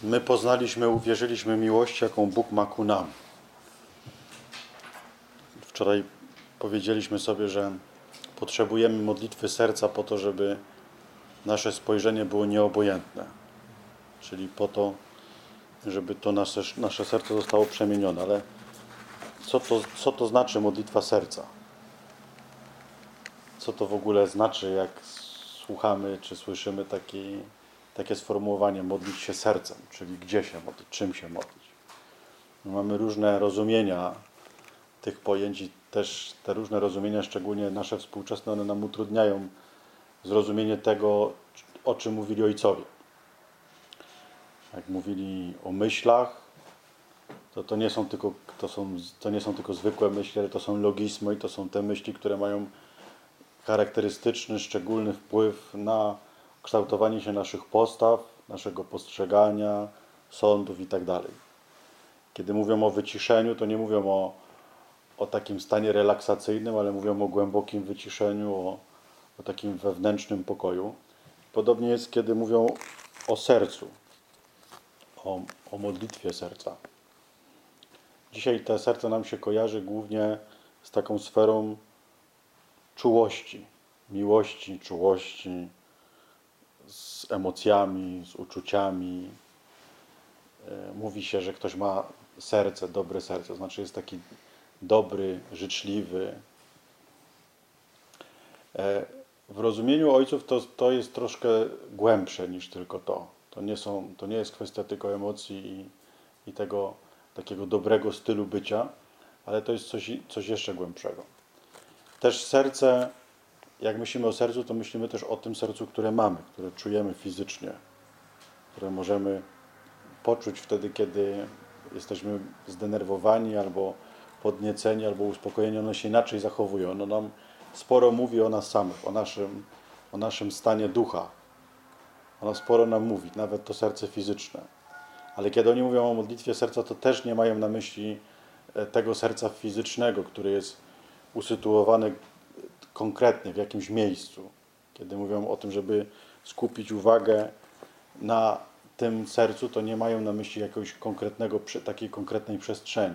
My poznaliśmy, uwierzyliśmy miłość, jaką Bóg ma ku nam. Wczoraj powiedzieliśmy sobie, że potrzebujemy modlitwy serca po to, żeby nasze spojrzenie było nieobojętne. Czyli po to, żeby to nasze serce zostało przemienione. Ale co to znaczy modlitwa serca? Co to w ogóle znaczy, jak słuchamy czy słyszymy takie sformułowanie modlić się sercem, czyli gdzie się modlić, czym się modlić. Mamy różne rozumienia tych pojęć i też te różne rozumienia, szczególnie nasze współczesne, one nam utrudniają zrozumienie tego, o czym mówili ojcowie. Jak mówili o myślach, to nie są tylko zwykłe myśli, ale to są logizmy i to są te myśli, które mają charakterystyczny, szczególny wpływ na kształtowanie się naszych postaw, naszego postrzegania, sądów itd. Kiedy mówią o wyciszeniu, to nie mówią o takim stanie relaksacyjnym, ale mówią o głębokim wyciszeniu, o takim wewnętrznym pokoju. Podobnie jest, kiedy mówią o sercu, o modlitwie serca. Dzisiaj to serce nam się kojarzy głównie z taką sferą czułości, miłości, czułości, z emocjami, z uczuciami. Mówi się, że ktoś ma serce, dobre serce, znaczy jest taki dobry, życzliwy. W rozumieniu ojców to jest troszkę głębsze niż tylko to. To nie jest kwestia tylko emocji i tego takiego dobrego stylu bycia, ale to jest coś jeszcze głębszego. Też serce, jak myślimy o sercu, to myślimy też o tym sercu, które mamy, które czujemy fizycznie, które możemy poczuć wtedy, kiedy jesteśmy zdenerwowani albo podnieceni, albo uspokojeni. Ono się inaczej zachowuje. Ono nam sporo mówi o nas samych, o naszym stanie ducha. Ono sporo nam mówi, nawet to serce fizyczne. Ale kiedy oni mówią o modlitwie serca, to też nie mają na myśli tego serca fizycznego, który jest usytuowany konkretnie w jakimś miejscu. Kiedy mówią o tym, żeby skupić uwagę na tym sercu, to nie mają na myśli jakiegoś takiej konkretnej przestrzeni.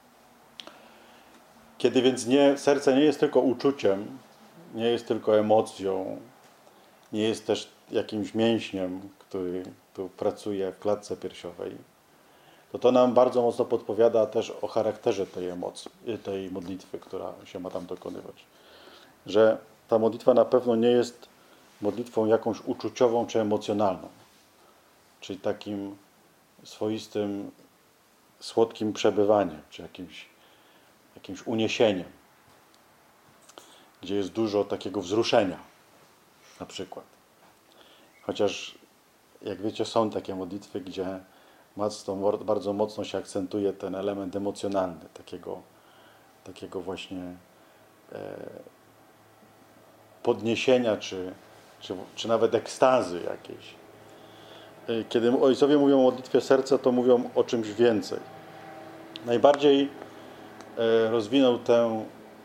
Kiedy więc serce nie jest tylko uczuciem, nie jest tylko emocją, nie jest też jakimś mięśniem, który tu pracuje w klatce piersiowej, to nam bardzo mocno podpowiada też o charakterze tej emocji, tej modlitwy, która się ma tam dokonywać. Że ta modlitwa na pewno nie jest modlitwą jakąś uczuciową czy emocjonalną, czyli takim swoistym, słodkim przebywaniem, czy jakimś uniesieniem, gdzie jest dużo takiego wzruszenia, na przykład. Chociaż, jak wiecie, są takie modlitwy, gdzie bardzo mocno się akcentuje ten element emocjonalny, takiego właśnie podniesienia, czy nawet ekstazy jakiejś. Kiedy ojcowie mówią o modlitwie serca, to mówią o czymś więcej. Najbardziej rozwinął tę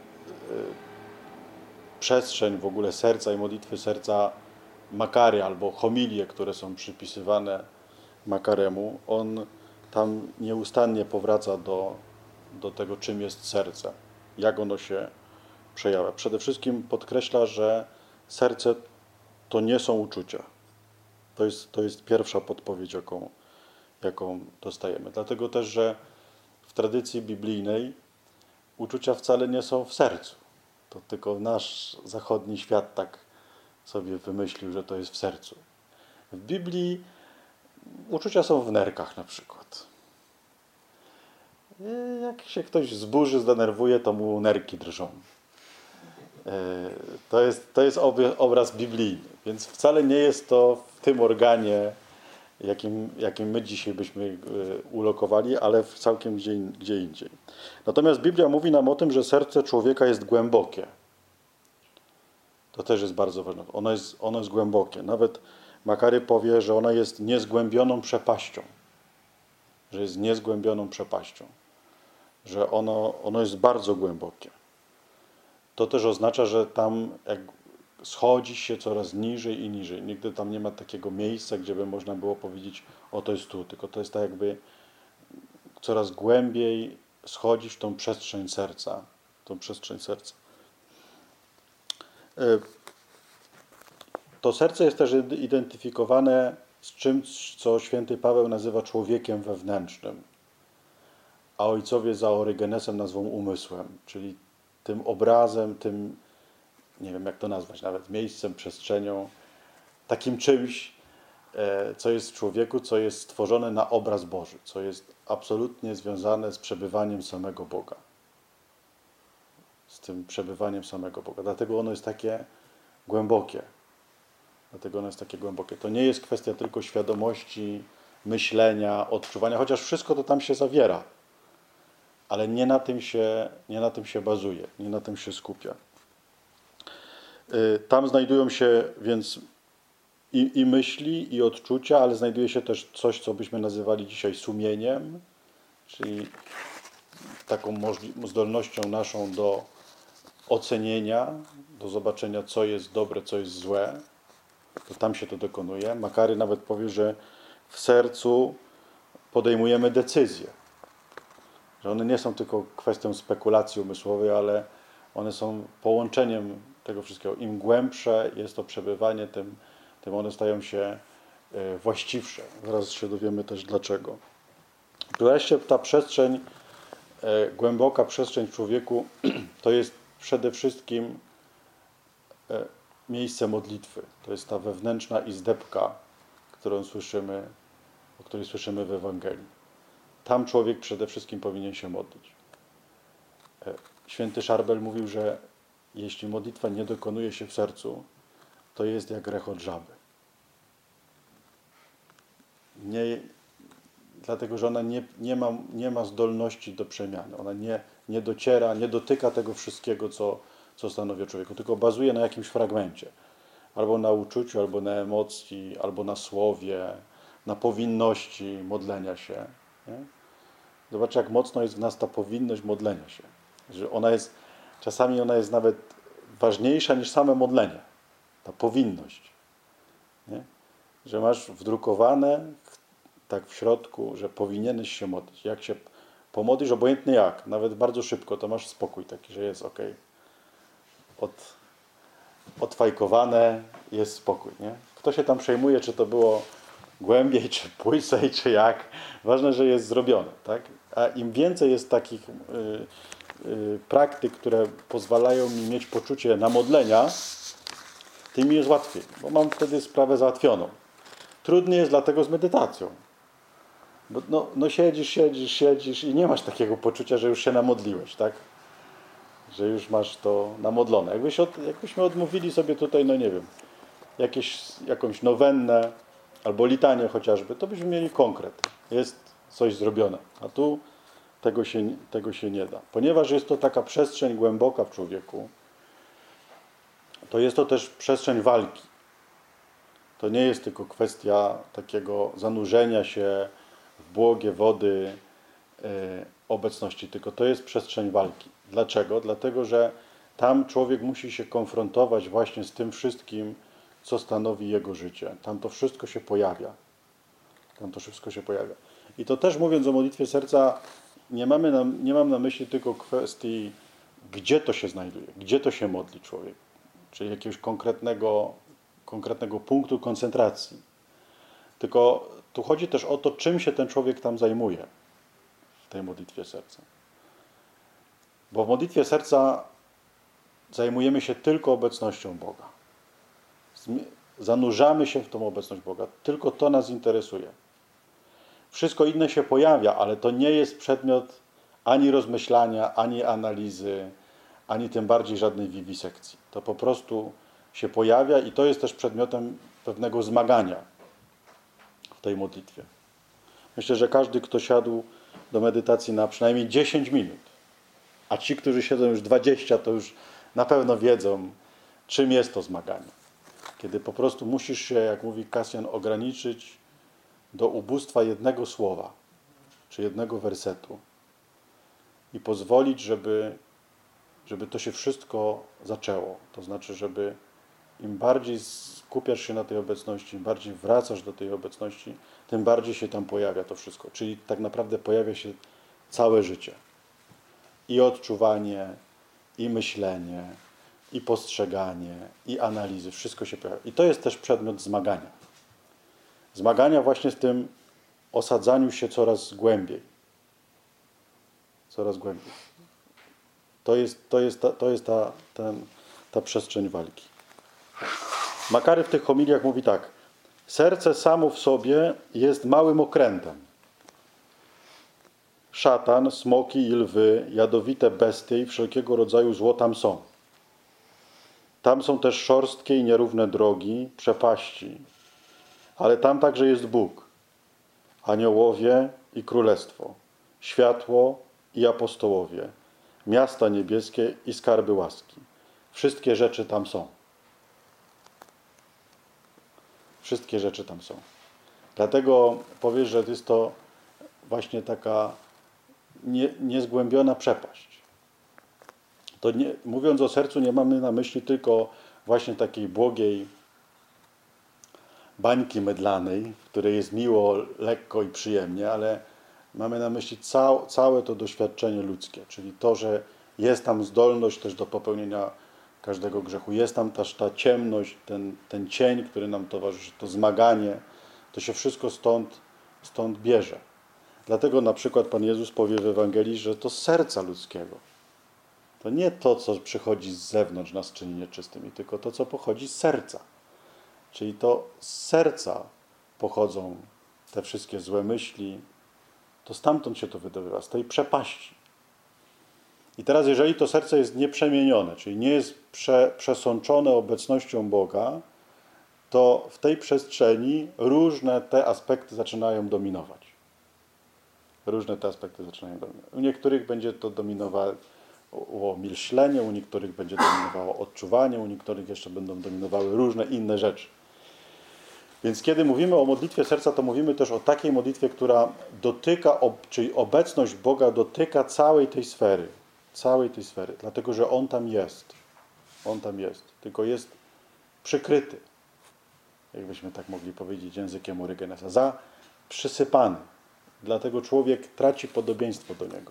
przestrzeń w ogóle serca i modlitwy serca Makary albo homilie, które są przypisywane Makaremu. On tam nieustannie powraca do tego, czym jest serce, jak ono się przejawia. Przede wszystkim podkreśla, że serce to nie są uczucia. To jest pierwsza podpowiedź, jaką dostajemy. Dlatego też, że w tradycji biblijnej uczucia wcale nie są w sercu. To tylko nasz zachodni świat tak sobie wymyślił, że to jest w sercu. W Biblii uczucia są w nerkach na przykład. Jak się ktoś zburzy, zdenerwuje, to mu nerki drżą. To jest obraz biblijny, więc wcale nie jest to w tym organie, jakim my dzisiaj byśmy ulokowali, ale całkiem gdzie indziej. Natomiast Biblia mówi nam o tym, że serce człowieka jest głębokie. To też jest bardzo ważne. Ono jest głębokie. Nawet Makary powie, że ono jest niezgłębioną przepaścią. Że jest niezgłębioną przepaścią. Że ono jest bardzo głębokie. To też oznacza, że tam, jak schodzi się coraz niżej i niżej. Nigdy tam nie ma takiego miejsca, gdzie by można było powiedzieć, o to jest tu, tylko to jest tak jakby coraz głębiej schodzić w tą przestrzeń serca. Tą przestrzeń serca. To serce jest też identyfikowane z czymś, co święty Paweł nazywa człowiekiem wewnętrznym, a ojcowie za Orygenesem nazwą umysłem, czyli tym obrazem, tym, nie wiem jak to nazwać nawet, miejscem, przestrzenią, takim czymś, co jest w człowieku, co jest stworzone na obraz Boży, co jest absolutnie związane z przebywaniem samego Boga. Z tym przebywaniem samego Boga. Dlatego ono jest takie głębokie. To nie jest kwestia tylko świadomości, myślenia, odczuwania, chociaż wszystko to tam się zawiera. Ale nie na tym się bazuje, nie na tym się skupia. Tam znajdują się więc i myśli, i odczucia, ale znajduje się też coś, co byśmy nazywali dzisiaj sumieniem, czyli taką zdolnością naszą do ocenienia, do zobaczenia, co jest dobre, co jest złe. To tam się to dokonuje. Makary nawet powie, że w sercu podejmujemy decyzje. Że one nie są tylko kwestią spekulacji umysłowej, ale one są połączeniem tego wszystkiego. Im głębsze jest to przebywanie, tym one stają się właściwsze. Zaraz się dowiemy też dlaczego. Wreszcie ta przestrzeń, głęboka przestrzeń w człowieku, to jest przede wszystkim miejsce modlitwy. To jest ta wewnętrzna izdebka, o której słyszymy w Ewangelii. Tam człowiek przede wszystkim powinien się modlić. Święty Szarbel mówił, że jeśli modlitwa nie dokonuje się w sercu, to jest jak rechot żaby. Dlatego, że ona nie ma zdolności do przemiany. Ona nie dociera, nie dotyka tego wszystkiego, co stanowi o człowieku, tylko bazuje na jakimś fragmencie. Albo na uczuciu, albo na emocji, albo na słowie, na powinności modlenia się. Nie? Zobaczcie, jak mocno jest w nas ta powinność modlenia się. Że czasami ona jest nawet ważniejsza niż same modlenie. Ta powinność. Nie? Że masz wdrukowane tak w środku, że powinieneś się modlić. Jak się pomodlisz, obojętnie jak, nawet bardzo szybko, to masz spokój taki, że jest okej. Odfajkowane, jest spokój. Nie? Kto się tam przejmuje, czy to było głębiej, czy płycej, czy jak. Ważne, że jest zrobione. Tak? A im więcej jest takich praktyk, które pozwalają mi mieć poczucie namodlenia, tym mi jest łatwiej, bo mam wtedy sprawę załatwioną. Trudniej jest dlatego z medytacją. Bo siedzisz i nie masz takiego poczucia, że już się namodliłeś, tak? Że już masz to namodlone. Jakbyśmy odmówili sobie tutaj, no nie wiem, jakąś nowennę albo litanię chociażby, to byśmy mieli konkret. Jest coś zrobione. A tu tego się nie da. Ponieważ jest to taka przestrzeń głęboka w człowieku, to jest to też przestrzeń walki. To nie jest tylko kwestia takiego zanurzenia się w błogie wody obecności, tylko to jest przestrzeń walki. Dlaczego? Dlatego, że tam człowiek musi się konfrontować właśnie z tym wszystkim, co stanowi jego życie. Tam to wszystko się pojawia. I to też mówiąc o modlitwie serca, nie mam na myśli tylko kwestii, gdzie to się znajduje, gdzie to się modli człowiek, czyli jakiegoś konkretnego punktu koncentracji. Tylko tu chodzi też o to, czym się ten człowiek tam zajmuje w tej modlitwie serca. Bo w modlitwie serca zajmujemy się tylko obecnością Boga. Zanurzamy się w tą obecność Boga. Tylko to nas interesuje. Wszystko inne się pojawia, ale to nie jest przedmiot ani rozmyślania, ani analizy, ani tym bardziej żadnej wiwisekcji. To po prostu się pojawia i to jest też przedmiotem pewnego zmagania w tej modlitwie. Myślę, że każdy, kto siadł do medytacji na przynajmniej 10 minut, a ci, którzy siedzą już 20, to już na pewno wiedzą, czym jest to zmaganie. Kiedy po prostu musisz się, jak mówi Kasjan, ograniczyć do ubóstwa jednego słowa, czy jednego wersetu i pozwolić, żeby to się wszystko zaczęło. To znaczy, żeby im bardziej skupiasz się na tej obecności, im bardziej wracasz do tej obecności, tym bardziej się tam pojawia to wszystko. Czyli tak naprawdę pojawia się całe życie. I odczuwanie, i myślenie, i postrzeganie, i analizy. Wszystko się pojawia. I to jest też przedmiot zmagania. Zmagania właśnie w tym osadzaniu się coraz głębiej. Coraz głębiej. To jest ta przestrzeń walki. Makary w tych homiliach mówi tak. Serce samo w sobie jest małym okrętem. Szatan, smoki i lwy, jadowite bestie i wszelkiego rodzaju zło tam są. Tam są też szorstkie i nierówne drogi, przepaści. Ale tam także jest Bóg, aniołowie i królestwo, światło i apostołowie, miasta niebieskie i skarby łaski. Wszystkie rzeczy tam są. Wszystkie rzeczy tam są. Dlatego powiesz, że jest to właśnie taka niezgłębiona przepaść. To nie, mówiąc o sercu, nie mamy na myśli tylko właśnie takiej błogiej bańki mydlanej, w której jest miło, lekko i przyjemnie, ale mamy na myśli całe to doświadczenie ludzkie, czyli to, że jest tam zdolność też do popełnienia każdego grzechu. Jest tam też ta ciemność, ten cień, który nam towarzyszy, to zmaganie, to się wszystko stąd bierze. Dlatego na przykład Pan Jezus powie w Ewangelii, że to z serca ludzkiego. To nie to, co przychodzi z zewnątrz, nas czyni nieczystymi, tylko to, co pochodzi z serca. Czyli to z serca pochodzą te wszystkie złe myśli, to stamtąd się to wydobywa, z tej przepaści. I teraz, jeżeli to serce jest nieprzemienione, czyli nie jest przesączone obecnością Boga, to w tej przestrzeni różne te aspekty zaczynają dominować. Różne te aspekty zaczynają dominować. U niektórych będzie to dominowało myślenie, u niektórych będzie dominowało odczuwanie, u niektórych jeszcze będą dominowały różne inne rzeczy. Więc kiedy mówimy o modlitwie serca, to mówimy też o takiej modlitwie, która dotyka, czyli obecność Boga dotyka całej tej sfery. Całej tej sfery. Dlatego, że On tam jest. On tam jest. Tylko jest przykryty. Jakbyśmy tak mogli powiedzieć językiem Orygenesa. Przysypany. Dlatego człowiek traci podobieństwo do Niego.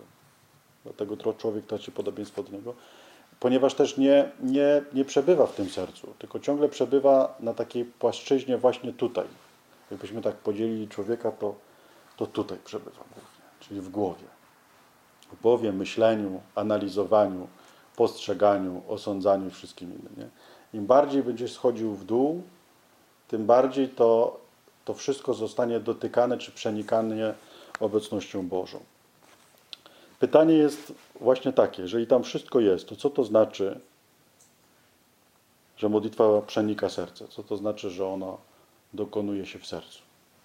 Ponieważ też nie przebywa w tym sercu, tylko ciągle przebywa na takiej płaszczyźnie właśnie tutaj. Jakbyśmy tak podzielili człowieka, to tutaj przebywa głównie, czyli w głowie. W głowie, myśleniu, analizowaniu, postrzeganiu, osądzaniu i wszystkim innym. Nie? Im bardziej będziesz schodził w dół, tym bardziej to wszystko zostanie dotykane czy przenikane obecnością Bożą. Pytanie jest właśnie takie, jeżeli tam wszystko jest, to co to znaczy, że modlitwa przenika serce? Co to znaczy, że ona dokonuje się w sercu?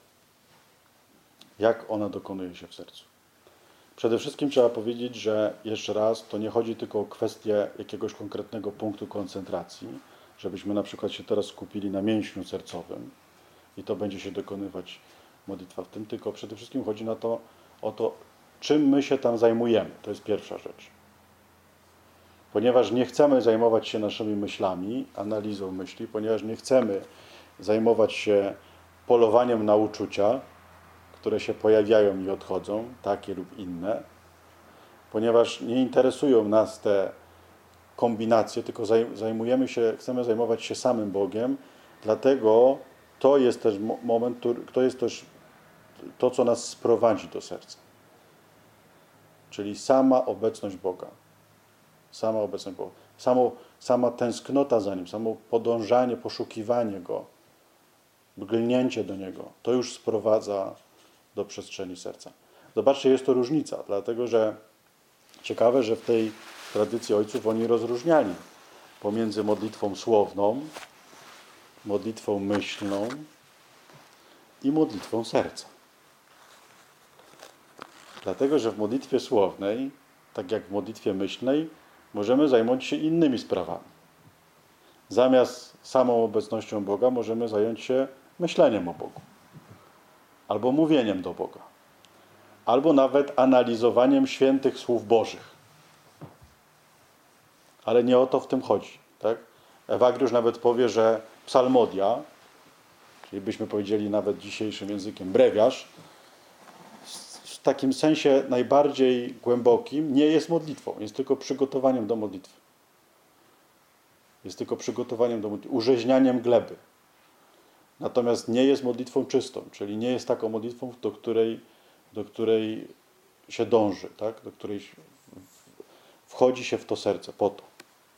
Jak ona dokonuje się w sercu? Przede wszystkim trzeba powiedzieć, że jeszcze raz, to nie chodzi tylko o kwestię jakiegoś konkretnego punktu koncentracji, żebyśmy na przykład się teraz skupili na mięśniu sercowym i to będzie się dokonywać modlitwa w tym, tylko przede wszystkim chodzi o to, czym my się tam zajmujemy. To jest pierwsza rzecz. Ponieważ nie chcemy zajmować się naszymi myślami, analizą myśli, ponieważ nie chcemy zajmować się polowaniem na uczucia, które się pojawiają i odchodzą, takie lub inne, ponieważ nie interesują nas te kombinacje, tylko chcemy zajmować się samym Bogiem, dlatego to jest też moment, to jest też to, co nas sprowadzi do serca. Czyli sama obecność Boga. Sama obecność Boga. Sama tęsknota za Nim, samo podążanie, poszukiwanie Go, glnięcie do Niego, to już sprowadza do przestrzeni serca. Zobaczcie, jest to różnica, dlatego że ciekawe, że w tej tradycji ojców oni rozróżniali pomiędzy modlitwą słowną, modlitwą myślną i modlitwą serca. Dlatego, że w modlitwie słownej, tak jak w modlitwie myślnej, możemy zająć się innymi sprawami. Zamiast samą obecnością Boga możemy zająć się myśleniem o Bogu. Albo mówieniem do Boga. Albo nawet analizowaniem świętych słów Bożych. Ale nie o to w tym chodzi. Tak? Ewagriusz nawet powie, że psalmodia, czyli byśmy powiedzieli nawet dzisiejszym językiem brewiarz, w takim sensie najbardziej głębokim nie jest modlitwą, jest tylko przygotowaniem do modlitwy. Jest tylko przygotowaniem do modlitwy, urzeźnianiem gleby. Natomiast nie jest modlitwą czystą, czyli nie jest taką modlitwą, do której się dąży, tak? Do której wchodzi się w to serce, po to.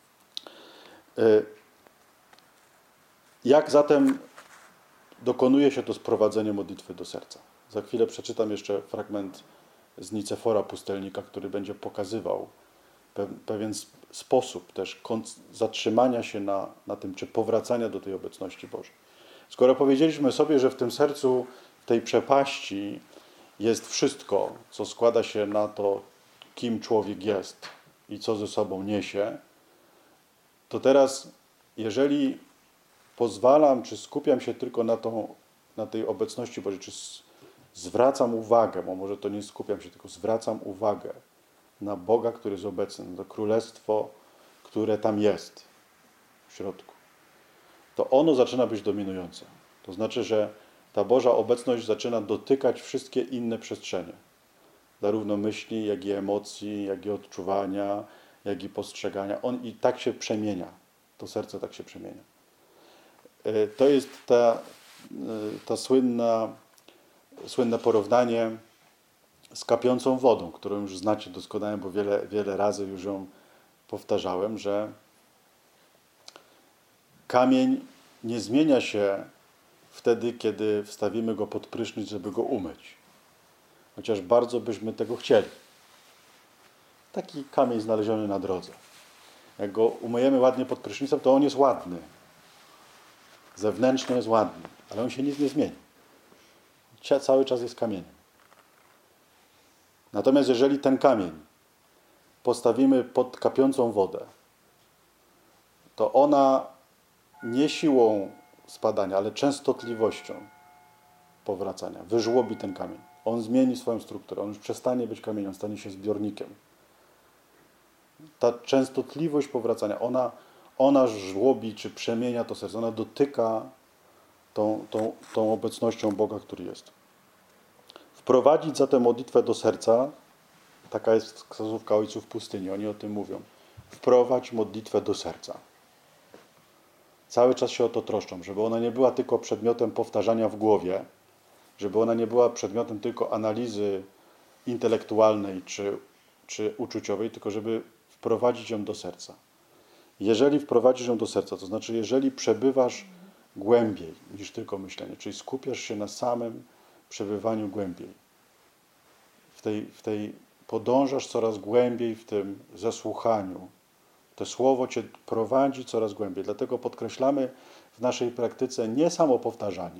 Jak zatem dokonuje się to sprowadzenie modlitwy do serca? Za chwilę przeczytam jeszcze fragment z Nicefora Pustelnika, który będzie pokazywał pewien sposób też zatrzymania się na tym, czy powracania do tej obecności Bożej. Skoro powiedzieliśmy sobie, że w tym sercu, w tej przepaści jest wszystko, co składa się na to, kim człowiek jest i co ze sobą niesie, to teraz, jeżeli pozwalam, czy skupiam się tylko na tej obecności Bożej, czy zwracam uwagę, bo może to nie skupiam się, tylko zwracam uwagę na Boga, który jest obecny, na to królestwo, które tam jest w środku, to ono zaczyna być dominujące. To znaczy, że ta Boża obecność zaczyna dotykać wszystkie inne przestrzenie. Zarówno myśli, jak i emocji, jak i odczuwania, jak i postrzegania. On i tak się przemienia. To serce tak się przemienia. To jest ta słynne porównanie z kapiącą wodą, którą już znacie doskonale, bo wiele razy już ją powtarzałem, że kamień nie zmienia się wtedy, kiedy wstawimy go pod prysznic, żeby go umyć. Chociaż bardzo byśmy tego chcieli. Taki kamień znaleziony na drodze. Jak go umyjemy ładnie pod prysznicem, to on jest ładny. Zewnętrznie jest ładny, ale on się nic nie zmieni. Cały czas jest kamieniem. Natomiast jeżeli ten kamień postawimy pod kapiącą wodę, to ona nie siłą spadania, ale częstotliwością powracania wyżłobi ten kamień. On zmieni swoją strukturę. On już przestanie być kamieniem, stanie się zbiornikiem. Ta częstotliwość powracania, ona żłobi czy przemienia to serce. Ona dotyka tą obecnością Boga, który jest. Wprowadzić zatem modlitwę do serca, taka jest wskazówka ojców pustyni, oni o tym mówią. Wprowadź modlitwę do serca. Cały czas się o to troszczą, żeby ona nie była tylko przedmiotem powtarzania w głowie, żeby ona nie była przedmiotem tylko analizy intelektualnej czy uczuciowej, tylko żeby wprowadzić ją do serca. Jeżeli wprowadzisz ją do serca, to znaczy jeżeli przebywasz głębiej niż tylko myślenie, czyli skupiasz się na samym przebywaniu głębiej, podążasz coraz głębiej w tym zesłuchaniu. To słowo cię prowadzi coraz głębiej. Dlatego podkreślamy w naszej praktyce nie samo powtarzanie.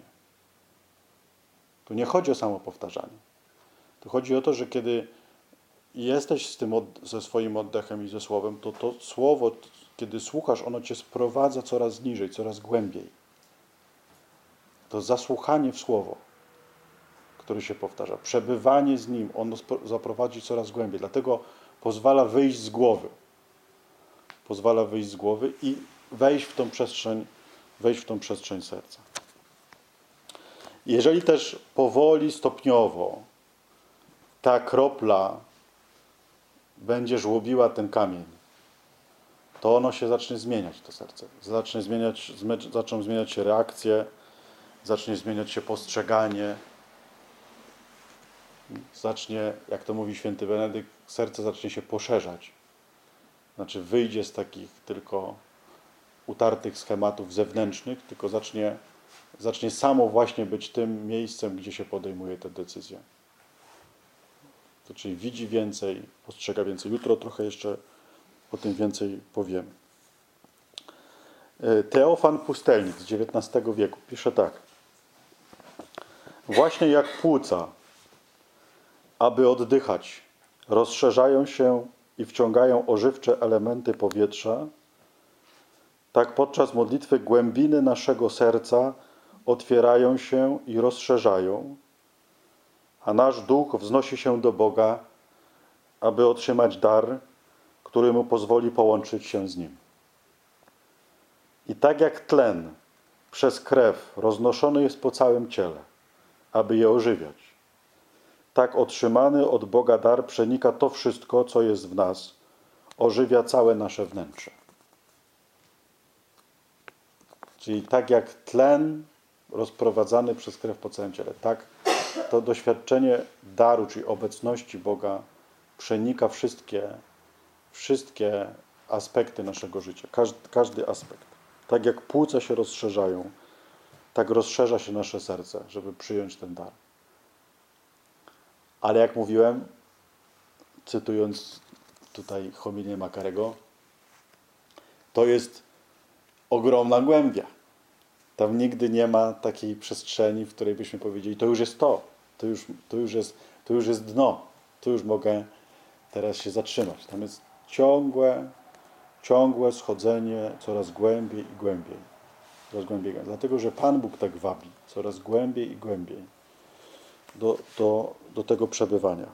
Tu nie chodzi o samo powtarzanie. Tu chodzi o to, że kiedy jesteś ze swoim oddechem i ze słowem, to słowo, kiedy słuchasz, ono cię sprowadza coraz niżej, coraz głębiej. To zasłuchanie w słowo, które się powtarza. Przebywanie z nim, ono zaprowadzi coraz głębiej. Dlatego pozwala wyjść z głowy. Pozwala wyjść z głowy i wejść w tą przestrzeń serca. Jeżeli też powoli, stopniowo ta kropla będzie żłobiła ten kamień, to ono się zacznie zmieniać, to serce. Zaczną zmieniać się reakcje, zacznie zmieniać się postrzeganie. Zacznie, jak to mówi święty Benedykt, serce zacznie się poszerzać. Znaczy wyjdzie z takich tylko utartych schematów zewnętrznych, tylko zacznie samo właśnie być tym miejscem, gdzie się podejmuje te decyzje. To czyli widzi więcej, postrzega więcej. Jutro trochę jeszcze o tym więcej powiemy. Teofan Pustelnik z XIX wieku pisze tak. Właśnie jak płuca, aby oddychać, rozszerzają się i wciągają ożywcze elementy powietrza, tak podczas modlitwy głębiny naszego serca otwierają się i rozszerzają, a nasz duch wznosi się do Boga, aby otrzymać dar, który mu pozwoli połączyć się z Nim. I tak jak tlen przez krew roznoszony jest po całym ciele, aby je ożywiać, tak otrzymany od Boga dar przenika to wszystko, co jest w nas, ożywia całe nasze wnętrze. Czyli tak jak tlen rozprowadzany przez krew po całym ciele, tak to doświadczenie daru, czyli obecności Boga przenika wszystkie aspekty naszego życia. Każdy aspekt. Tak jak płuca się rozszerzają, tak rozszerza się nasze serce, żeby przyjąć ten dar. Ale jak mówiłem, cytując tutaj homilię Makarego, to jest ogromna głębia. Tam nigdy nie ma takiej przestrzeni, w której byśmy powiedzieli, to już jest to już jest dno, tu już mogę teraz się zatrzymać. Tam jest ciągłe schodzenie coraz głębiej i głębiej. Coraz głębiej. Dlatego, że Pan Bóg tak wabi coraz głębiej i głębiej do tego przebywania.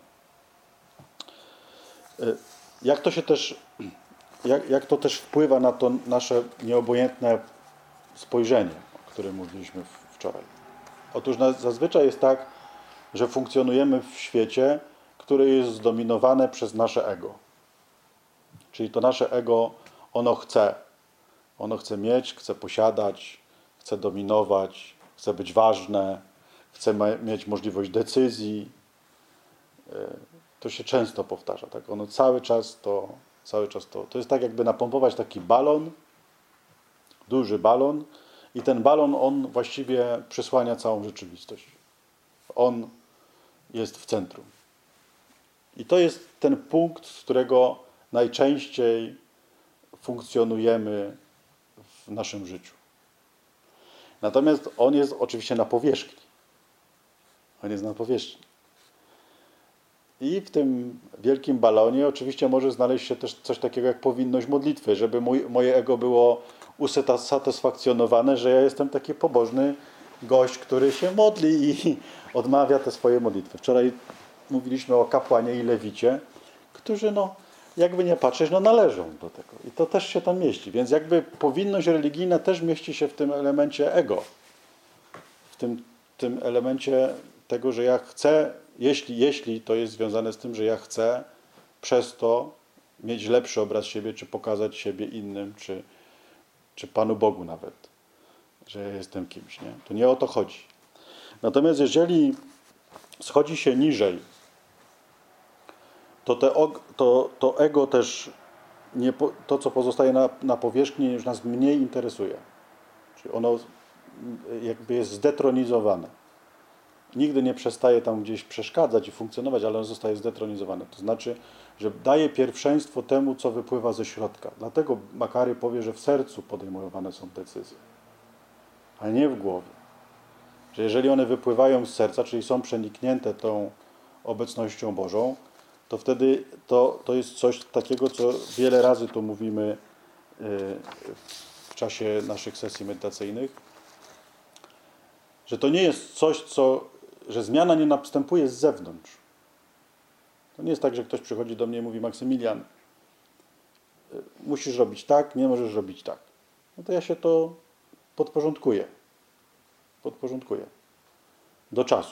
Jak to też wpływa na to nasze nieobojętne spojrzenie, o którym mówiliśmy wczoraj. Otóż zazwyczaj jest tak, że funkcjonujemy w świecie, który jest zdominowane przez nasze ego. Czyli to nasze ego, ono chce mieć, chce posiadać, chce dominować, chce być ważne, chce mieć możliwość decyzji. To się często powtarza. Tak? Ono cały czas to. To jest tak, jakby napompować taki balon, duży balon, i ten balon, on właściwie przysłania całą rzeczywistość. On jest w centrum. I to jest ten punkt, z którego najczęściej funkcjonujemy w naszym życiu. Natomiast on jest oczywiście na powierzchni. I w tym wielkim balonie oczywiście może znaleźć się też coś takiego jak powinność modlitwy, żeby moje ego było usatysfakcjonowane, że ja jestem taki pobożny gość, który się modli i odmawia te swoje modlitwy. Wczoraj mówiliśmy o kapłanie i lewicie, którzy jakby nie patrzeć, należą do tego. I to też się tam mieści. Więc jakby powinność religijna też mieści się w tym elemencie ego. W tym elemencie tego, że ja chcę, jeśli to jest związane z tym, że ja chcę przez to mieć lepszy obraz siebie, czy pokazać siebie innym, czy Panu Bogu nawet, że ja jestem kimś. Nie? To nie o to chodzi. Natomiast jeżeli schodzi się niżej, to ego też, to co pozostaje na powierzchni, już nas mniej interesuje. Czyli ono jakby jest zdetronizowane. Nigdy nie przestaje tam gdzieś przeszkadzać i funkcjonować, ale ono zostaje zdetronizowane. To znaczy, że daje pierwszeństwo temu, co wypływa ze środka. Dlatego Makary powie, że w sercu podejmowane są decyzje, a nie w głowie. Że jeżeli one wypływają z serca, czyli są przeniknięte tą obecnością Bożą, to wtedy to jest coś takiego, co wiele razy tu mówimy w czasie naszych sesji medytacyjnych, że to nie jest coś, że zmiana nie następuje z zewnątrz. To nie jest tak, że ktoś przychodzi do mnie i mówi: Maksymilian, musisz robić tak, nie możesz robić tak. No to ja się to podporządkuję. Do czasu.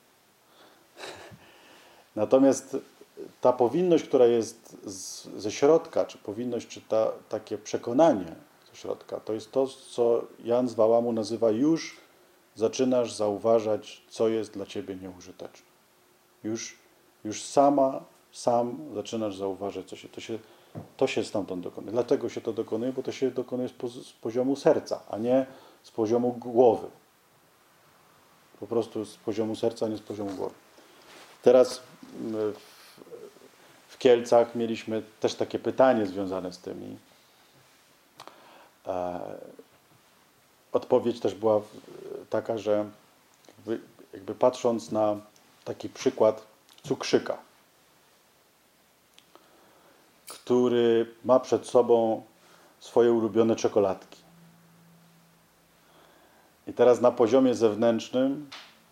Natomiast ta powinność, która jest ze środka, czy powinność, czy takie przekonanie ze środka, to jest to, co Jan z Wałamu nazywa: już zaczynasz zauważać, co jest dla ciebie nieużyteczne. Już sam zaczynasz zauważać, to się stamtąd dokonuje. Dlatego się to dokonuje, bo to się dokonuje z poziomu serca, a nie z poziomu głowy. Po prostu z poziomu serca, a nie z poziomu głowy. Teraz w Kielcach mieliśmy też takie pytanie związane z tymi. Odpowiedź też była taka, że jakby patrząc na taki przykład cukrzyka, który ma przed sobą swoje ulubione czekoladki. I teraz na poziomie zewnętrznym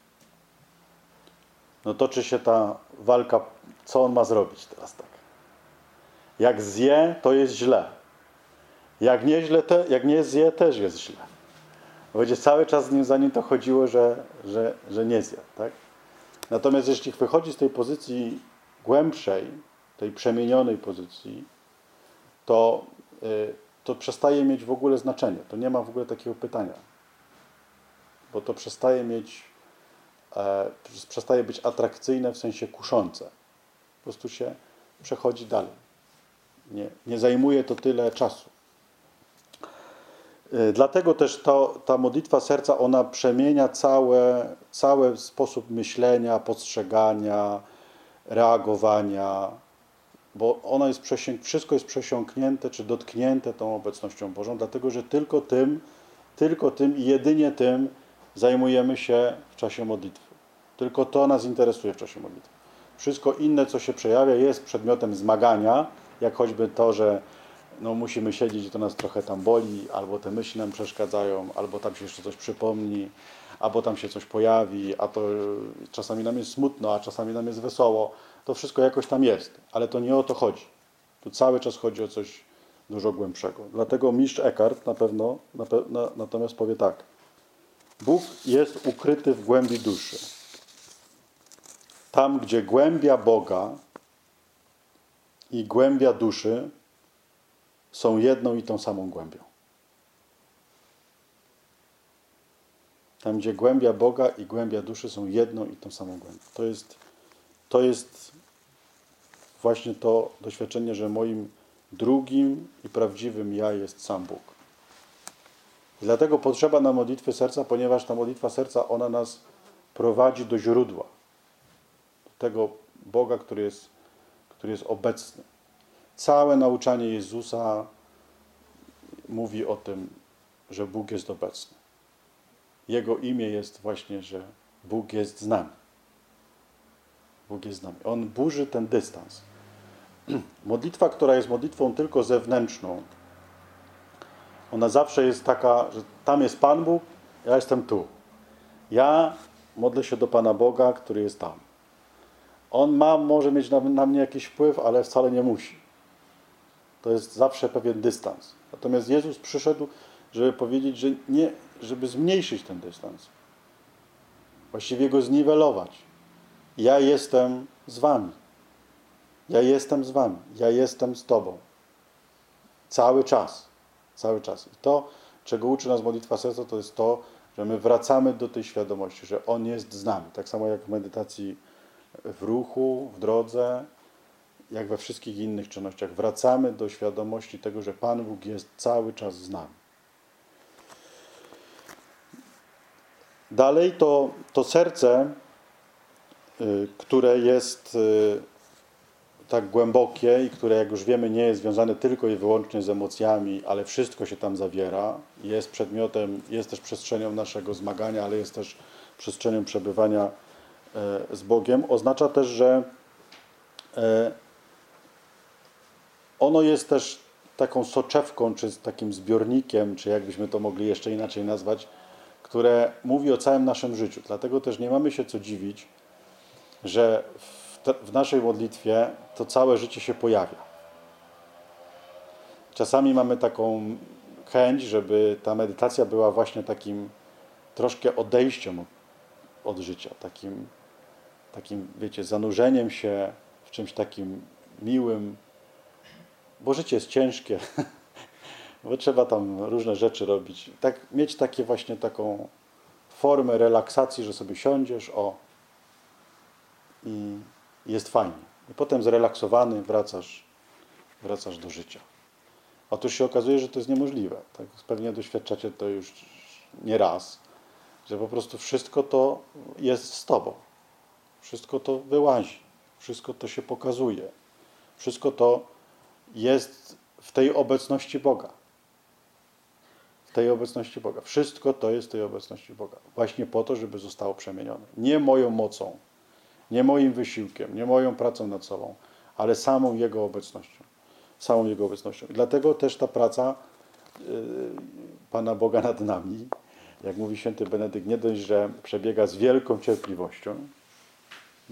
toczy się ta walka, co on ma zrobić teraz tak. Jak zje, to jest źle. Jak nie jest zje, też jest źle. Będzie cały czas za nim to chodziło, że nie zjadł. Tak? Natomiast jeśli wychodzi z tej pozycji głębszej, tej przemienionej pozycji, to przestaje mieć w ogóle znaczenie. To nie ma w ogóle takiego pytania. Bo to przestaje być atrakcyjne w sensie kuszące. Po prostu się przechodzi dalej. Nie zajmuje to tyle czasu. Dlatego też ta modlitwa serca, ona przemienia cały sposób myślenia, postrzegania, reagowania, bo ona jest wszystko jest przesiąknięte czy dotknięte tą obecnością Bożą, dlatego że tylko tym i jedynie tym zajmujemy się w czasie modlitwy. Tylko to nas interesuje w czasie modlitwy. Wszystko inne, co się przejawia, jest przedmiotem zmagania, jak choćby to, że musimy siedzieć i to nas trochę tam boli, albo te myśli nam przeszkadzają, albo tam się jeszcze coś przypomni, albo tam się coś pojawi, a to czasami nam jest smutno, a czasami nam jest wesoło. To wszystko jakoś tam jest, ale to nie o to chodzi. Tu cały czas chodzi o coś dużo głębszego. Dlatego mistrz Eckhart natomiast powie tak. Bóg jest ukryty w głębi duszy. Tam, gdzie głębia Boga i głębia duszy są jedną i tą samą głębią. Tam, gdzie głębia Boga i głębia duszy są jedną i tą samą głębią. To jest właśnie to doświadczenie, że moim drugim i prawdziwym ja jest sam Bóg. I dlatego potrzeba nam modlitwy serca, ponieważ ta modlitwa serca, ona nas prowadzi do źródła. Do tego Boga, który jest obecny. Całe nauczanie Jezusa mówi o tym, że Bóg jest obecny. Jego imię jest właśnie, że Bóg jest z nami. Bóg jest z nami. On burzy ten dystans. Modlitwa, która jest modlitwą tylko zewnętrzną, ona zawsze jest taka, że tam jest Pan Bóg, ja jestem tu. Ja modlę się do Pana Boga, który jest tam. On może mieć na mnie jakiś wpływ, ale wcale nie musi. To jest zawsze pewien dystans. Natomiast Jezus przyszedł, żeby powiedzieć, że nie, żeby zmniejszyć ten dystans. Właściwie go zniwelować. Ja jestem z wami. Ja jestem z wami. Ja jestem z tobą. Cały czas. Cały czas. I to, czego uczy nas modlitwa serca, to jest to, że my wracamy do tej świadomości, że On jest z nami. Tak samo jak w medytacji w ruchu, w drodze, jak we wszystkich innych czynnościach. Wracamy do świadomości tego, że Pan Bóg jest cały czas z nami. Dalej to serce, które jest tak głębokie i które, jak już wiemy, nie jest związane tylko i wyłącznie z emocjami, ale wszystko się tam zawiera. Jest przedmiotem, jest też przestrzenią naszego zmagania, ale jest też przestrzenią przebywania z Bogiem. Oznacza też, że ono jest też taką soczewką, czy takim zbiornikiem, czy jakbyśmy to mogli jeszcze inaczej nazwać, które mówi o całym naszym życiu. Dlatego też nie mamy się co dziwić, że w naszej modlitwie to całe życie się pojawia. Czasami mamy taką chęć, żeby ta medytacja była właśnie takim troszkę odejściem od życia, takim, wiecie, zanurzeniem się w czymś takim miłym, bo życie jest ciężkie, bo trzeba tam różne rzeczy robić. Tak, mieć taką formę relaksacji, że sobie siądziesz, i jest fajnie. I potem zrelaksowany wracasz do życia. Otóż się okazuje, że to jest niemożliwe. Tak? Pewnie doświadczacie to już nie raz, że po prostu wszystko to jest z tobą. Wszystko to wyłazi. Wszystko to się pokazuje. Wszystko to jest w tej obecności Boga. W tej obecności Boga. Wszystko to jest w tej obecności Boga. Właśnie po to, żeby zostało przemienione. Nie moją mocą, nie moim wysiłkiem, nie moją pracą nad sobą, ale samą Jego obecnością. Samą Jego obecnością. I dlatego też ta praca Pana Boga nad nami, jak mówi święty Benedykt, nie dość, że przebiega z wielką cierpliwością,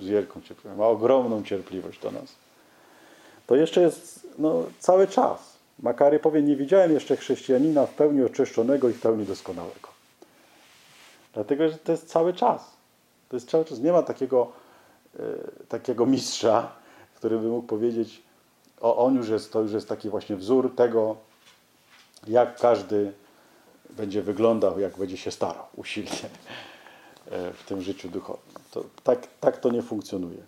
ma ogromną cierpliwość do nas, to jeszcze jest cały czas. Makary powie, nie widziałem jeszcze chrześcijanina w pełni oczyszczonego i w pełni doskonałego. Dlatego, że to jest cały czas. To jest cały czas. Nie ma takiego mistrza, który by mógł powiedzieć, to już jest taki właśnie wzór tego, jak każdy będzie wyglądał, jak będzie się starał usilnie w tym życiu duchowym. Tak to nie funkcjonuje.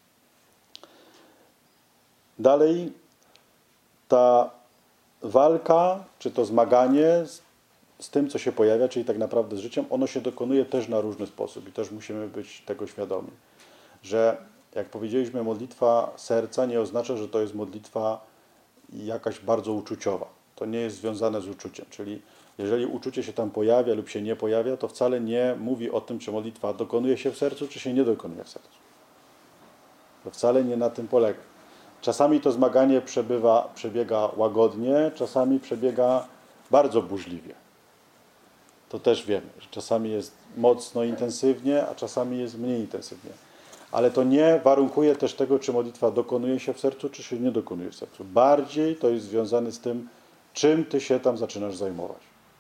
Dalej ta walka, czy to zmaganie z tym, co się pojawia, czyli tak naprawdę z życiem, ono się dokonuje też na różny sposób i też musimy być tego świadomi, że jak powiedzieliśmy, modlitwa serca nie oznacza, że to jest modlitwa jakaś bardzo uczuciowa. To nie jest związane z uczuciem, czyli jeżeli uczucie się tam pojawia lub się nie pojawia, to wcale nie mówi o tym, czy modlitwa dokonuje się w sercu, czy się nie dokonuje w sercu. To wcale nie na tym polega. Czasami to zmaganie przebiega łagodnie, czasami przebiega bardzo burzliwie. To też wiemy, że czasami jest mocno intensywnie, a czasami jest mniej intensywnie. Ale to nie warunkuje też tego, czy modlitwa dokonuje się w sercu, czy się nie dokonuje w sercu. Bardziej to jest związane z tym, czym ty się tam zaczynasz zajmować.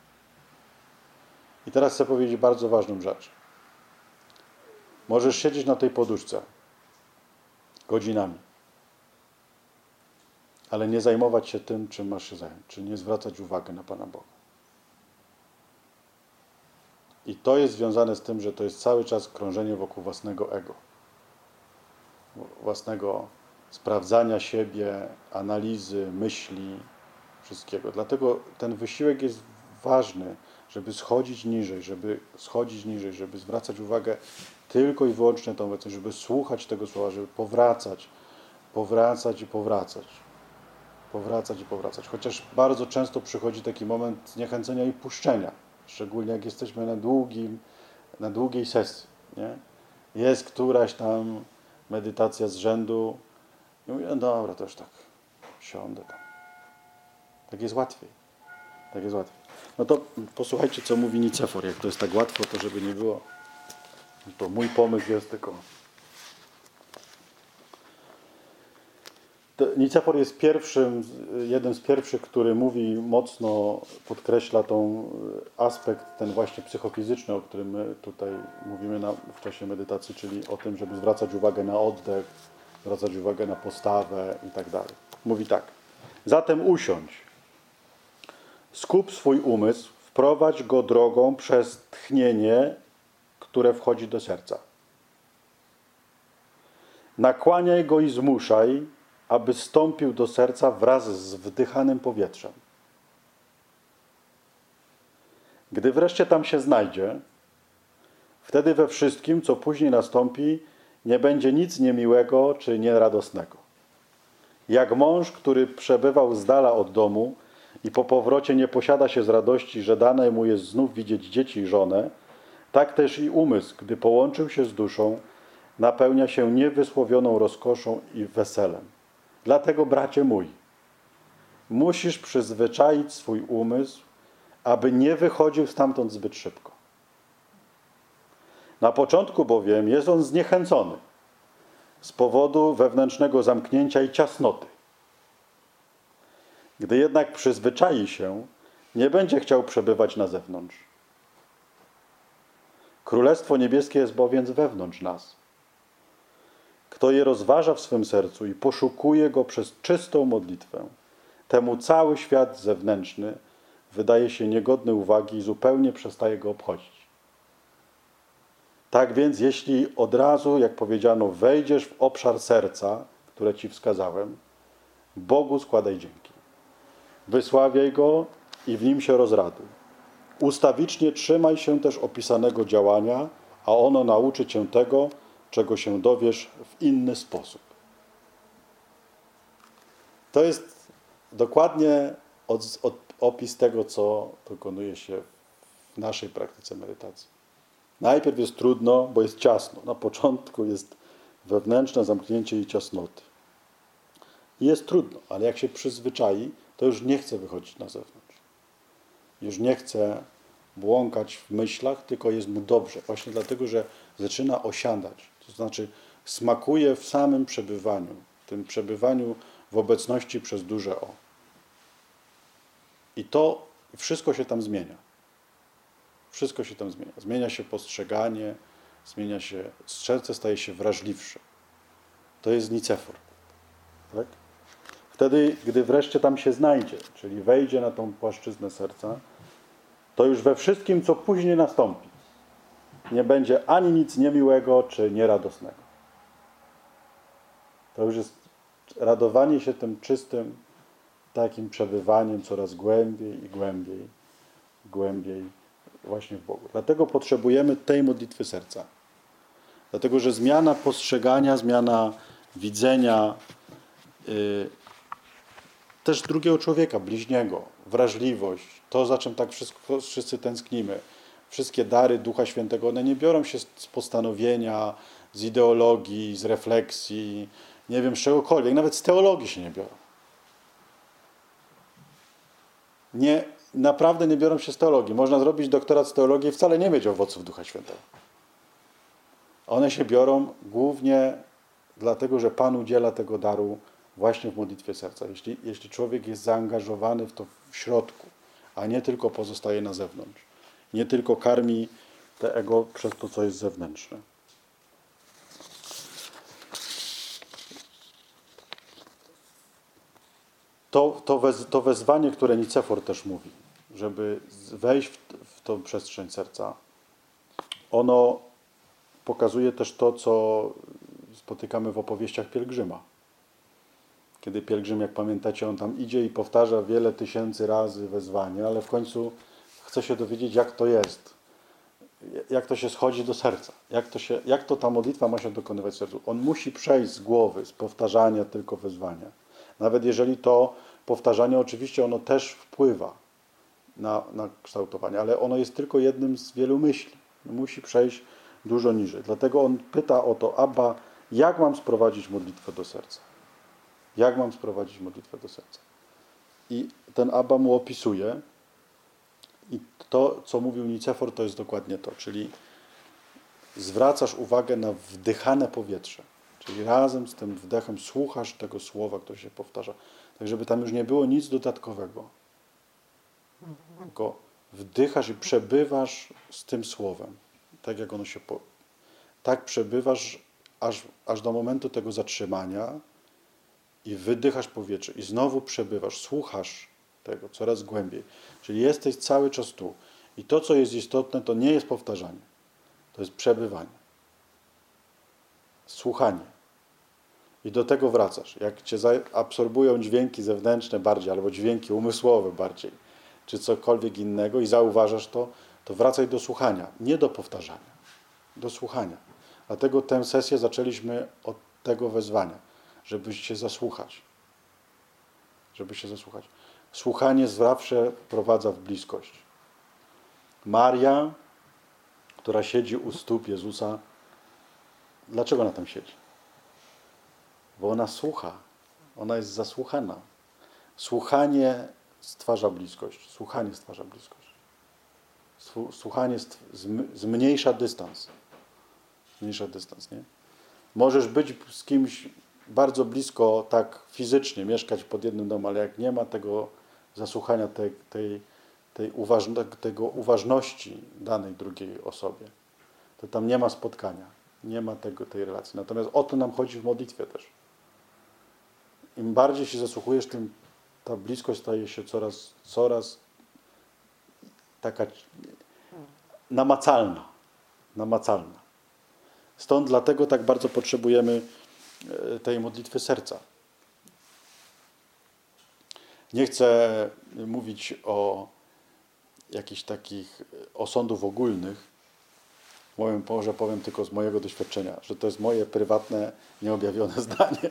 I teraz chcę powiedzieć bardzo ważną rzecz. Możesz siedzieć na tej poduszce godzinami, ale nie zajmować się tym, czym masz się zająć, czyli nie zwracać uwagi na Pana Boga. I to jest związane z tym, że to jest cały czas krążenie wokół własnego ego. Własnego sprawdzania siebie, analizy, myśli, wszystkiego. Dlatego ten wysiłek jest ważny, żeby schodzić niżej, żeby zwracać uwagę tylko i wyłącznie na tą obecność, żeby słuchać tego słowa, żeby powracać i powracać. Chociaż bardzo często przychodzi taki moment zniechęcenia i puszczenia, szczególnie jak jesteśmy na długiej sesji. Nie? Jest któraś tam medytacja z rzędu i mówię, no dobra, to już tak siądę tam. Tak jest łatwiej. No to posłuchajcie, co mówi Nicefor. Jak to jest tak łatwo, to żeby nie było, to mój pomysł jest tylko. Nicefor jest jeden z pierwszych, który mówi, mocno podkreśla aspekt ten właśnie psychofizyczny, o którym my tutaj mówimy w czasie medytacji, czyli o tym, żeby zwracać uwagę na oddech, zwracać uwagę na postawę i tak dalej. Mówi tak. Zatem usiądź. Skup swój umysł, wprowadź go drogą przez tchnienie, które wchodzi do serca. Nakłaniaj go i zmuszaj, aby stąpił do serca wraz z wdychanym powietrzem. Gdy wreszcie tam się znajdzie, wtedy we wszystkim, co później nastąpi, nie będzie nic niemiłego czy nieradosnego. Jak mąż, który przebywał z dala od domu i po powrocie nie posiada się z radości, że dane mu jest znów widzieć dzieci i żonę, tak też i umysł, gdy połączył się z duszą, napełnia się niewysłowioną rozkoszą i weselem. Dlatego, bracie mój, musisz przyzwyczaić swój umysł, aby nie wychodził stamtąd zbyt szybko. Na początku bowiem jest on zniechęcony z powodu wewnętrznego zamknięcia i ciasnoty. Gdy jednak przyzwyczai się, nie będzie chciał przebywać na zewnątrz. Królestwo Niebieskie jest bowiem wewnątrz nas. Kto je rozważa w swym sercu i poszukuje go przez czystą modlitwę, temu cały świat zewnętrzny wydaje się niegodny uwagi i zupełnie przestaje go obchodzić. Tak więc, jeśli od razu, jak powiedziano, wejdziesz w obszar serca, które ci wskazałem, Bogu składaj dzięki. Wysławiaj go i w nim się rozraduj. Ustawicznie trzymaj się też opisanego działania, a ono nauczy cię tego, czego się dowiesz w inny sposób. To jest dokładnie opis tego, co dokonuje się w naszej praktyce medytacji. Najpierw jest trudno, bo jest ciasno. Na początku jest wewnętrzne zamknięcie i ciasnoty. I jest trudno, ale jak się przyzwyczai, to już nie chce wychodzić na zewnątrz. Już nie chce błąkać w myślach, tylko jest mu dobrze. Właśnie dlatego, że zaczyna osiadać. To znaczy smakuje w samym przebywaniu. W tym przebywaniu w obecności przez duże O. I to wszystko się tam zmienia. Wszystko się tam zmienia. Zmienia się postrzeganie, zmienia się, serce staje się wrażliwsze. To jest Nicefor. Tak? Wtedy, gdy wreszcie tam się znajdzie, czyli wejdzie na tą płaszczyznę serca, to już we wszystkim, co później nastąpi, nie będzie ani nic niemiłego, czy nieradosnego. To już jest radowanie się tym czystym, takim przebywaniem coraz głębiej i głębiej, głębiej właśnie w Bogu. Dlatego potrzebujemy tej modlitwy serca. Dlatego, że zmiana postrzegania, zmiana widzenia też drugiego człowieka, bliźniego, wrażliwość, to za czym tak wszyscy tęsknimy. Wszystkie dary Ducha Świętego, one nie biorą się z postanowienia, z ideologii, z refleksji, nie wiem, z czegokolwiek, nawet z teologii się nie biorą. Nie, naprawdę nie biorą się z teologii. Można zrobić doktorat z teologii i wcale nie mieć owoców Ducha Świętego. One się biorą głównie dlatego, że Pan udziela tego daru właśnie w modlitwie serca. Jeśli człowiek jest zaangażowany w to w środku, a nie tylko pozostaje na zewnątrz. Nie tylko karmi te ego przez to, co jest zewnętrzne. To wezwanie, które Nicefor też mówi, żeby wejść w tą przestrzeń serca, ono pokazuje też to, co spotykamy w opowieściach pielgrzyma. Kiedy pielgrzym, jak pamiętacie, on tam idzie i powtarza wiele tysięcy razy wezwanie, ale w końcu chce się dowiedzieć, jak to jest. Jak to się schodzi do serca. Jak to ta modlitwa ma się dokonywać w sercu. On musi przejść z głowy, z powtarzania tylko wezwania. Nawet jeżeli to powtarzanie, oczywiście ono też wpływa na kształtowanie, ale ono jest tylko jednym z wielu myśli. Musi przejść dużo niżej. Dlatego on pyta o to, Abba, jak mam sprowadzić modlitwę do serca? Jak mam sprowadzić modlitwę do serca? I ten Abba mu opisuje. I to, co mówił Nicefor, to jest dokładnie to. Czyli zwracasz uwagę na wdychane powietrze. Czyli razem z tym wdechem słuchasz tego słowa, które się powtarza. Tak, żeby tam już nie było nic dodatkowego. Tylko wdychasz i przebywasz z tym słowem. Tak jak ono się... Tak przebywasz aż do momentu tego zatrzymania i wydychasz powietrze. I znowu przebywasz, słuchasz tego coraz głębiej. Czyli jesteś cały czas tu. I to, co jest istotne, to nie jest powtarzanie. To jest przebywanie. Słuchanie. I do tego wracasz. Jak cię absorbują dźwięki zewnętrzne bardziej, albo dźwięki umysłowe bardziej, czy cokolwiek innego i zauważasz to, to wracaj do słuchania. Nie do powtarzania. Do słuchania. Dlatego tę sesję zaczęliśmy od tego wezwania, żeby się zasłuchać. Żeby się zasłuchać. Słuchanie zawsze prowadza w bliskość. Maria, która siedzi u stóp Jezusa, dlaczego ona tam siedzi? Bo ona słucha. Ona jest zasłuchana. Słuchanie stwarza bliskość. Słuchanie stwarza bliskość. Słuchanie zmniejsza dystans. Zmniejsza dystans, nie? Możesz być z kimś bardzo blisko, tak fizycznie, mieszkać pod jednym domem, ale jak nie ma tego zasłuchania, tego uważności danej drugiej osobie, to tam nie ma spotkania, nie ma tej relacji. Natomiast o to nam chodzi w modlitwie też. Im bardziej się zasłuchujesz, tym ta bliskość staje się coraz taka namacalna. Namacalna. Stąd dlatego tak bardzo potrzebujemy tej modlitwy serca. Nie chcę mówić o jakichś takich osądów ogólnych. Może powiem tylko z mojego doświadczenia, że to jest moje prywatne, nieobjawione zdanie.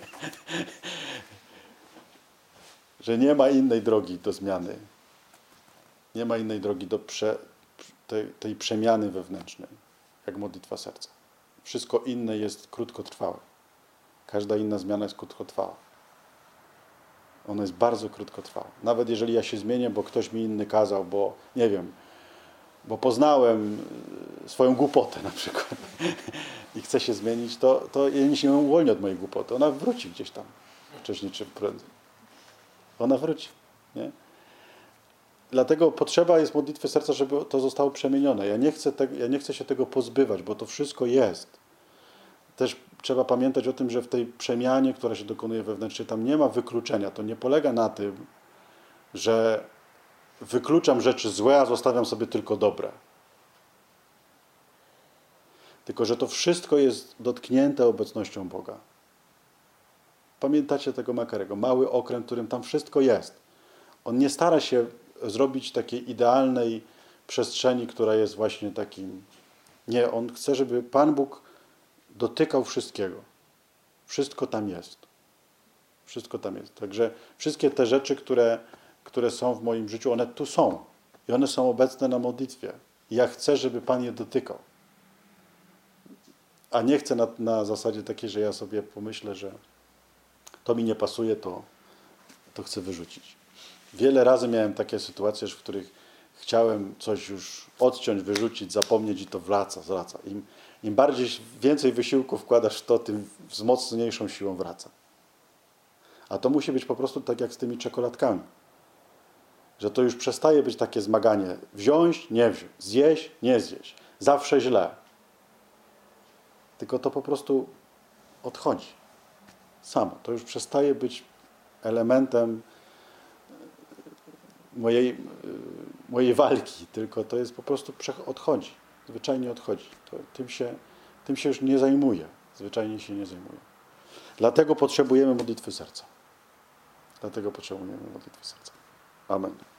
Że nie ma innej drogi do zmiany. Nie ma innej drogi do tej przemiany wewnętrznej, jak modlitwa serca. Wszystko inne jest krótkotrwałe. Każda inna zmiana jest krótkotrwała. Ona jest bardzo krótkotrwała. Nawet jeżeli ja się zmienię, bo ktoś mi inny kazał, bo nie wiem, bo poznałem swoją głupotę na przykład i chcę się zmienić, to ja się nie uwolnię od mojej głupoty. Ona wróci gdzieś tam, wcześniej czy prędzej. Ona wróci. Nie? dlatego potrzeba jest modlitwy serca, żeby to zostało przemienione. Ja nie chcę się tego pozbywać, bo to wszystko jest. Też trzeba pamiętać o tym, że w tej przemianie, która się dokonuje wewnętrznie, tam nie ma wykluczenia. To nie polega na tym, że wykluczam rzeczy złe, a zostawiam sobie tylko dobre. Tylko że to wszystko jest dotknięte obecnością Boga. Pamiętacie tego Makarego? Mały okręt, w którym tam wszystko jest. On nie stara się zrobić takiej idealnej przestrzeni, która jest właśnie takim... Nie, on chce, żeby Pan Bóg dotykał wszystkiego. Wszystko tam jest. Wszystko tam jest. Także wszystkie te rzeczy, które są w moim życiu, one tu są. I one są obecne na modlitwie. I ja chcę, żeby Pan je dotykał. A nie chcę na zasadzie takiej, że ja sobie pomyślę, że to mi nie pasuje, to chcę wyrzucić. Wiele razy miałem takie sytuacje, w których chciałem coś już odciąć, wyrzucić, zapomnieć i to wraca. Im więcej wysiłku wkładasz w to, tym z mocniejszą siłą wraca. A to musi być po prostu tak jak z tymi czekoladkami. Że to już przestaje być takie zmaganie. Wziąć, nie wziąć. Zjeść, nie zjeść. Zawsze źle. Tylko to po prostu odchodzi. Samo. To już przestaje być elementem mojej walki. Tylko to jest po prostu odchodzi. Zwyczajnie odchodzi. Tym się już nie zajmuje. Zwyczajnie się nie zajmuje. Dlatego potrzebujemy modlitwy serca. Amen.